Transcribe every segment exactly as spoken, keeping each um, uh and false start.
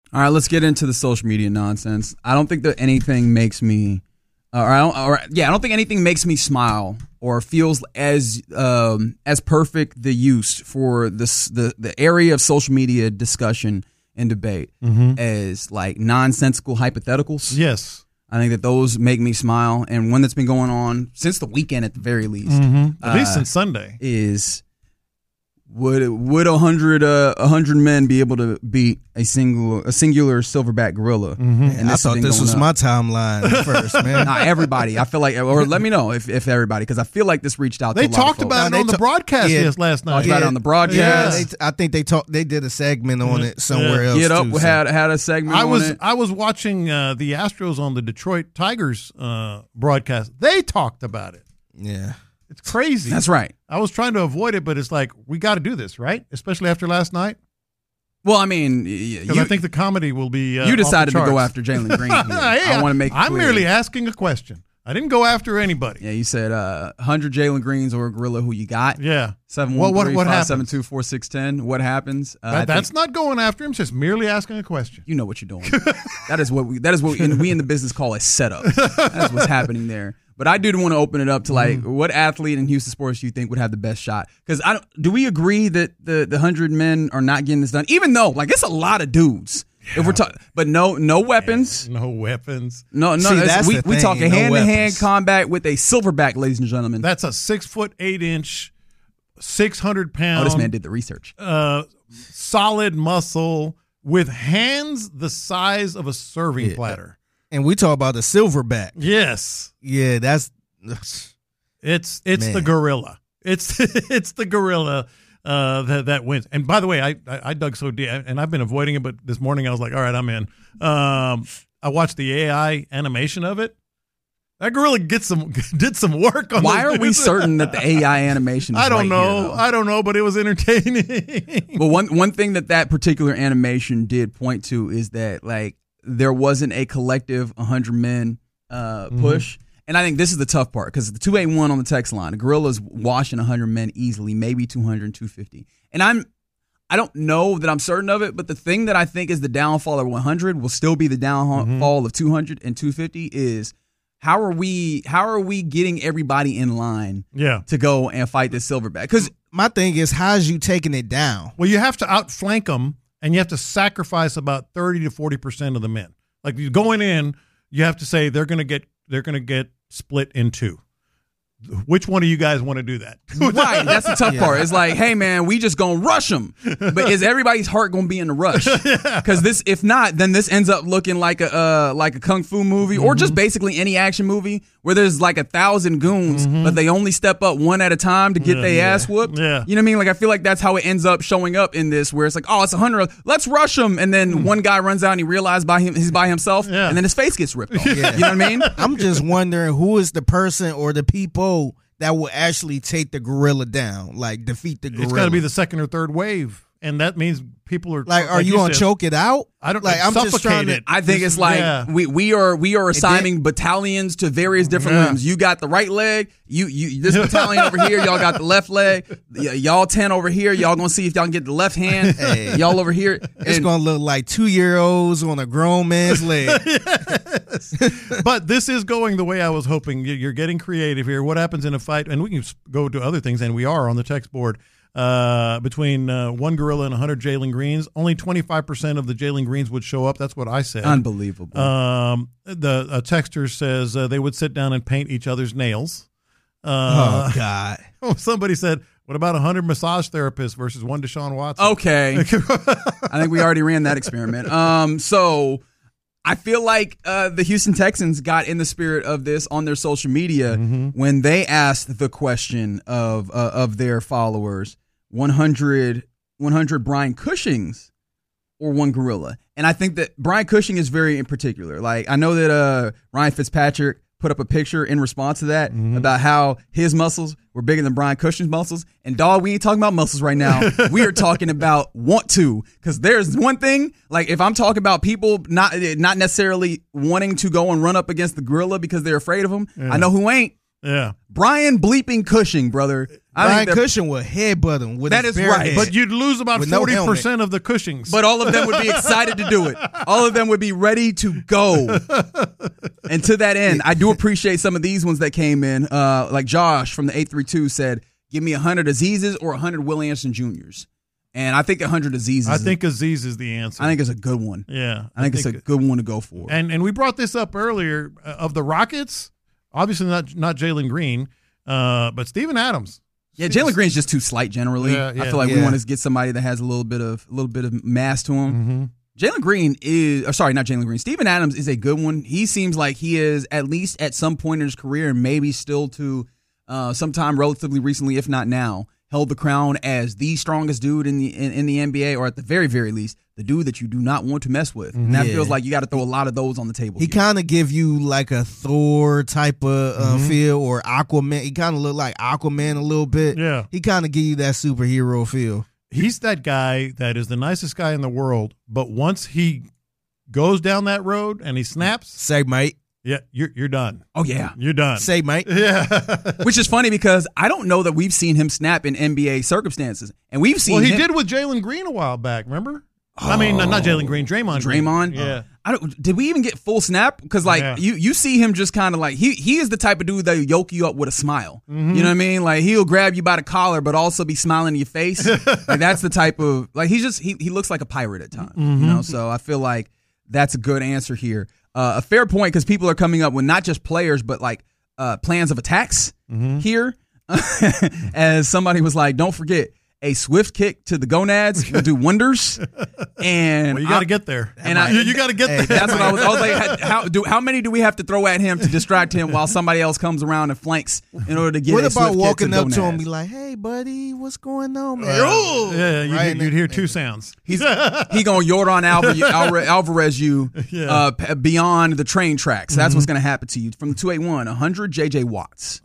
All right, let's get into the social media nonsense. I don't think that anything makes me, uh, or I don't, or yeah, I don't think anything makes me smile or feels as um, as perfect the use for this the the area of social media discussion and debate mm-hmm. as like nonsensical hypotheticals. Yes. I think that those make me smile, and one that's been going on since the weekend at the very least, mm-hmm. at uh, least since Sunday, is would would a hundred uh, a hundred men be able to beat a single a singular silverback gorilla? Mm-hmm. And I thought this was up. my timeline first, man. Not everybody. I feel like, or let me know if, if everybody, because I feel like this reached out. They to a talked lot of about folks. it on the ta- broadcast yeah, yes, last night. Talked yeah. about it on the broadcast. Yeah, they, I think they talked. They did a segment on it somewhere yeah. else. Get Up too, had so. had a segment. I was on it. I was watching uh, the Astros on the Detroit Tigers uh, broadcast. They talked about it. Yeah. It's crazy. That's right. I was trying to avoid it, but it's like, we got to do this, right? Especially after last night. Well, I mean, Because you, I think the comedy will be uh, you decided off the to go charts. after Jalen Green. Here. hey, I want to make. It I'm clear. merely asking a question. I didn't go after anybody. Yeah, you said uh, one hundred Jalen Greens or a gorilla who you got. Yeah. seven What- one what- three, what five seven happens? two, four six one zero. What happens? Uh, That- I that's think, not going after him. It's just merely asking a question. You know what you're doing. that is what we. That is what we, we in the business call a setup. That's what's happening there. But I did want to open it up to like, mm-hmm. what athlete in Houston sports do you think would have the best shot? Because I don't, do we agree that the the hundred men are not getting this done? Even though like it's a lot of dudes. Yeah. If we're talking, but no no weapons, Yeah, no weapons. no no. See, that's we the we thing, talking no hand to hand weapons. combat with a silverback, ladies and gentlemen. That's a six foot eight inch, six hundred Oh, pound. this man did the research. Uh, solid muscle with hands the size of a serving Yeah. platter. And we talk about the silverback. Yes, Yeah, that's. it's it's Man. the gorilla. It's it's the gorilla uh, that that wins. And by the way, I, I I dug so deep, and I've been avoiding it, but this morning I was like, all right, I'm in. Um, I watched the A I animation of it. That gorilla gets some did some work on. Why those are we dudes. certain that the A I animation is I don't right know. here, though? I don't know, but it was entertaining. But one one thing that that particular animation did point to is that like there wasn't a collective one hundred men uh, push. Mm-hmm. And I think this is the tough part because the two eight one on the text line, the gorilla's washing one hundred men easily, maybe two hundred, two fifty. And I'm I don't know that I'm certain of it, but the thing that I think is the downfall of one hundred will still be the downfall mm-hmm. of two hundred and two fifty is how are we how are we getting everybody in line yeah. to go and fight this silverback? Because My thing is, how's you taking it down? Well, you have to outflank them, and you have to sacrifice about thirty to forty percent of the men. Like you going in, you have to say they're going to get they're going to get split in two. Which one of you guys want to do that? Right, that's the tough yeah. part. It's like, hey man, we just gonna rush them, but is everybody's heart gonna be in the rush? Because this, if not, then this ends up looking like a uh, like a kung fu movie, mm-hmm. or just basically any action movie where there's like a thousand goons, mm-hmm. but they only step up one at a time to get yeah, their yeah. ass whooped. Yeah, you know what I mean? Like I feel like that's how it ends up showing up in this, where it's like, oh, it's a hundred, let's rush them, and then mm. one guy runs out and he realizes by him he's by himself, yeah. and then his face gets ripped off. Yeah. You know what I mean? I'm just wondering who is the person or the people that will actually take the gorilla down, like defeat the gorilla. It's got to be the second or third wave, and that means people are like, are like you, you gonna said, choke it out? I don't like. I'm just trying to. it. I think This it's is- like yeah. we we are we are assigning then- battalions to various different Yeah. limbs. You got the right leg. You you this battalion over here. Y'all got the left leg. Y- y'all ten over here. Y'all gonna see if y'all can get the left hand. Hey. Y'all over here. It's And- gonna look like two year olds on a grown man's leg. Yes. But this is going the way I was hoping. You- You're getting creative here. What happens in a fight? And we can s- go to other things, and we are on the text board. Uh, between uh, one gorilla and one hundred Jalen Greens, only twenty-five percent of the Jalen Greens would show up. That's what I said. Unbelievable. Um, the a texter says uh, they would sit down and paint each other's nails. Uh, Oh God! Somebody said, "What about one hundred massage therapists versus one Deshaun Watson?" Okay. I think we already ran that experiment. Um, so I feel like uh, the Houston Texans got in the spirit of this on their social media Mm-hmm. when they asked the question of uh, of their followers, one hundred, one hundred Brian Cushings or one gorilla. And I think that Brian Cushing is very in particular. Like I know that uh, Ryan Fitzpatrick put up a picture in response to that Mm-hmm. about how his muscles were bigger than Brian Cushing's muscles. And dog, we ain't talking about muscles right now. We are talking about want to. Because there's one thing, like if I'm talking about people not not necessarily wanting to go and run up against the gorilla because they're afraid of him, Yeah. I know who ain't. Yeah. Brian bleeping Cushing, brother. I Brian think that- Cushing would headbutt him with That his is bare right. head. But you'd lose about With no forty percent of the Cushings. But all of them would be excited to do it. All of them would be ready to go. And to that end, I do appreciate some of these ones that came in. Uh, like Josh from the eight three two said, give me one hundred Azizes or one hundred Will Anderson Juniors. And I think one hundred Azizes. I think Aziz is the answer. I think it's a good one. Yeah. I think, I think it's a good one to go for. And and we brought this up earlier uh, of the Rockets. Obviously not not Jalen Green, uh, but Steven Adams. Yeah, Jalen Green's just too slight generally. Yeah, yeah. I feel like we Yeah. want to get somebody that has a little bit of a little bit of mass to him. Mm-hmm. Jalen Green is, or sorry, not Jalen Green. Steven Adams is a good one. He seems like he is at least at some point in his career, and maybe still to uh, sometime relatively recently, if not now, held the crown as the strongest dude in the in, in the N B A, or at the very very least, the dude that you do not want to mess with. And that Yeah. feels like you got to throw a lot of those on the table. He here. kind of give you like a Thor type of uh, Mm-hmm. feel, or Aquaman. He kind of look like Aquaman a little bit. Yeah. He kind of give you that superhero feel. He's that guy that is the nicest guy in the world, but once he goes down that road and he snaps, Say, mate. yeah, you're you're done. Oh yeah. You're done. Say, mate. Yeah. Which is funny because I don't know that we've seen him snap in N B A circumstances, and we've seen Well, he him, did with Jalen Green a while back, remember? I mean, not Jalen Green, Draymond. Green. Draymond. Yeah. I don't. Did we even get full snap? Because like Yeah. you, you see him just kind of like he he is the type of dude that yoke you up with a smile. Mm-hmm. You know what I mean? Like he'll grab you by the collar, but also be smiling in your face. Like that's the type of like he's just he he looks like a pirate at times. Mm-hmm. You know, so I feel like that's a good answer here. Uh, a fair point because people are coming up with not just players but like uh, plans of attacks Mm-hmm. here. As somebody was like, don't forget. A swift kick to the gonads will do wonders, and Well, you got I- to get there. and I- you, you got to get Hey, there. that's what I was. I was like, how do how many do we have to throw at him to distract him while somebody else comes around and flanks in order to get? What a about swift walking kick up to, to the him and be gonads? like, hey, buddy, what's going on, man? Uh, Oh! yeah, you, Right you'd, you'd hear two sounds. He's he gonna Jordan Alvarez, Alvarez, Alvarez you Yeah. uh, p- beyond the train tracks. That's what's gonna happen to you from the two eight one, one hundred J J Watts.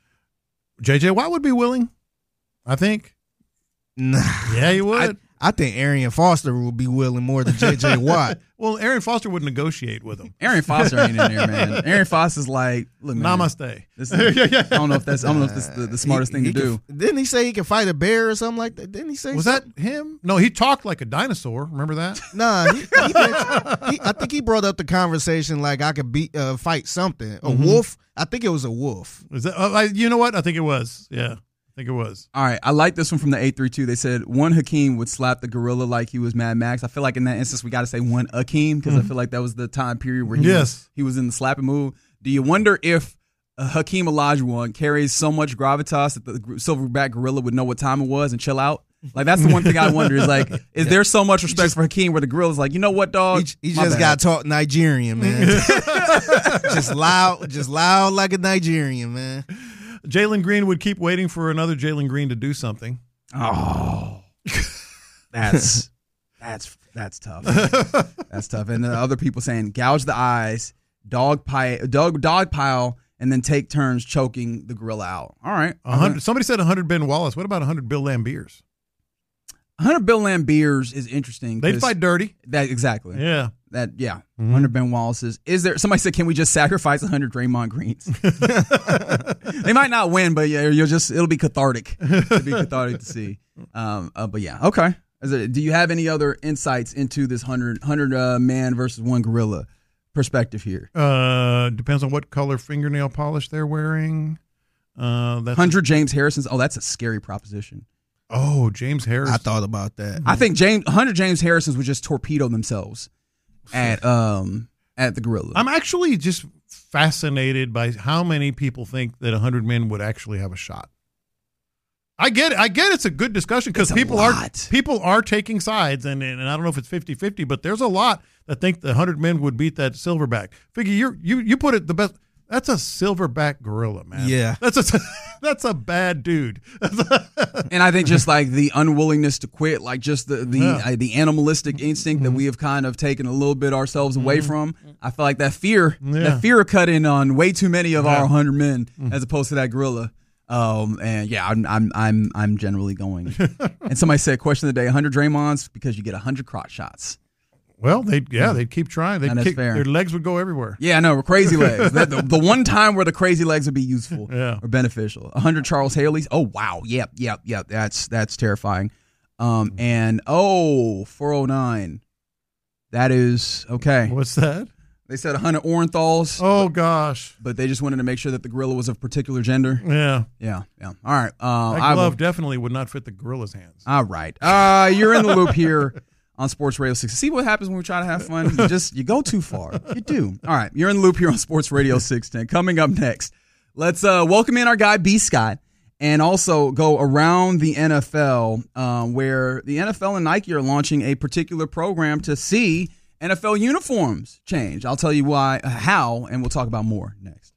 J J Watt would be willing, I think. Nah. Yeah, he would. I think Arian Foster would be willing more than J J Watt. well, Aaron Foster would negotiate with him. Aaron Foster ain't in there, man. Aaron Foster's like, look, man, Namaste. This is, I don't know if that's I don't know if that's the, the smartest He- thing to he do. Can, didn't he say he can fight a bear or something like that? Didn't he say Was that him? No, he talked like a dinosaur. Remember that? Nah, he, he mentioned, he, I think he brought up the conversation like I could beat, uh, fight something. A Mm-hmm. wolf? I think it was a wolf. Was that? Uh, I, you know what? I think it was. Yeah, I think it was. All right, I like this one from the eight three two. They said one Hakeem would slap the gorilla like he was Mad Max. I feel like in that instance we got to say one Hakeem because I feel like that was the time period where he, Yes. was, he was in the slapping mood. Do you wonder if uh, Hakeem Olajuwon carries so much gravitas that the gr- silverback gorilla would know what time it was and chill out? Like that's the one thing I wonder is like, is there so much respect for Hakeem where the gorilla's like, you know what, dog? He, he My just bad. got to talk Nigerian, man. just loud, just loud like a Nigerian, man. Jalen Green would keep waiting for another Jalen Green to do something. Oh, that's that's that's tough. That's tough. And the other people saying gouge the eyes, dog pile, dog dog pile, and then take turns choking the gorilla out. All right, A hundred. Somebody said one hundred Ben Wallace. What about one hundred Bill Lambiers? one hundred Bill Lambiers is interesting. They'd 'cause fight dirty. That exactly. Yeah. That yeah. one hundred Ben Wallace's. Is there somebody said? Can we just sacrifice one hundred Draymond Greens? They might not win, but yeah, you'll just it'll be cathartic. It'll be cathartic to see. Um, uh, but yeah, okay. Is it, do you have any other insights into this hundred hundred uh, man versus one gorilla perspective here? Uh, depends on what color fingernail polish they're wearing. Uh, that's Hundred James Harrison's. Oh, that's a scary proposition. Oh, James Harris. I thought about that. I think James hundred James Harrison's would just torpedo themselves at um at the gorilla. I'm actually just fascinated by how many people think that one hundred men would actually have a shot. I get it. I get it's a good discussion because It's a people are lot. people are taking sides, and, and I don't know if it's fifty-fifty, but there's a lot that think the one hundred men would beat that silverback. Figure you you you put it the best. That's a silverback gorilla, man. Yeah. That's a that's a bad dude. And I think just like the unwillingness to quit, like just the the Yeah. uh, the animalistic instinct that we have kind of taken a little bit ourselves away from. I feel like that fear, Yeah. that fear cut in on way too many of Yeah. our hundred men as opposed to that gorilla. Um, and yeah, I'm I'm I'm I'm generally going. And somebody said, question of the day: one hundred Draymonds because you get one hundred crotch shots. Well, they yeah, they'd keep trying. They'd That is kick, fair. their legs would go everywhere. Yeah, no, crazy legs. That, the, the one time where the crazy legs would be useful Yeah. or beneficial. one hundred Charles Haley's. Oh, wow. Yep, yep, yep. That's that's terrifying. Um, and, oh, four oh nine. That is, okay. What's that? They said one hundred Orenthals, Oh gosh. but they just wanted to make sure that the gorilla was of particular gender. Yeah. Yeah, yeah. All right. Uh, That I glove will, definitely would not fit the gorilla's hands. all right. Uh, you're in the loop here on Sports Radio six. See what happens when we try to have fun? You just you go too far. You do. All right. You're in the loop here on Sports Radio six ten. Coming up next, let's uh, welcome in our guy B. Scott, and also go around the N F L, uh, where the N F L and Nike are launching a particular program to see N F L uniforms change. I'll tell you why, how, and we'll talk about more next.